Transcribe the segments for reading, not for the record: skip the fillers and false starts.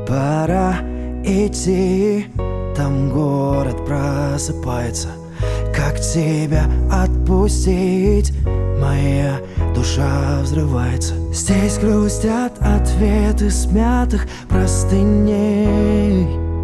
Пора идти, там город просыпается. Как тебя отпустить? Моя душа взрывается. Здесь грустят ответы смятых простыней.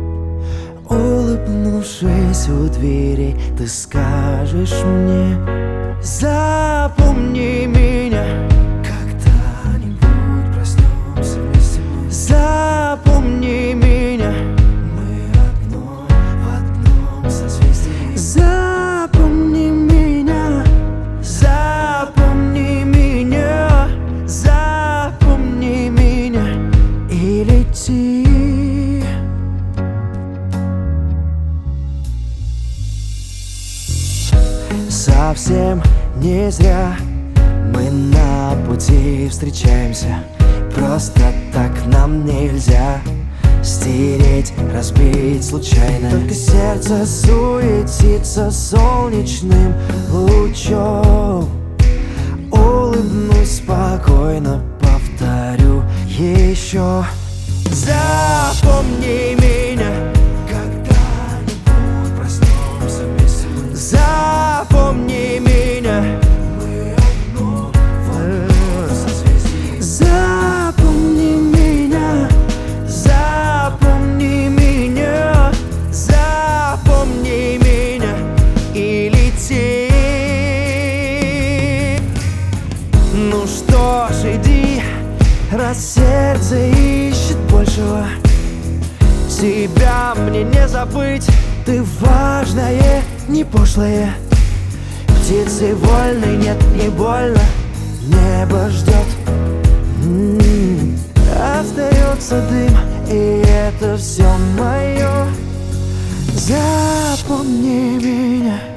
Улыбнувшись у двери, ты скажешь мне: запомни меня. Когда-нибудь проснемся вместе мы. Запомни меня. Мы одно в одном созвездии. Запомни меня. Запомни меня. Запомни меня и лети. Совсем не зря мы на пути встречаемся. Просто так нам нельзя стереть, разбить случайно. Только сердце суетится солнечным лучом. Улыбнусь спокойно, повторю еще: запомни меня. Когда-нибудь проснемся вместе мы. Запомни меня. Мы одно в одном созвездии. Запомни меня. Запомни меня. Запомни меня и лети. Ну что ж, иди, раз сердце ищет большего. Тебя мне не забыть, ты важное, не пошлое. Птицы вольны, нет, не больно. Небо ждет. Остается дым, и это все мое. Запомни меня.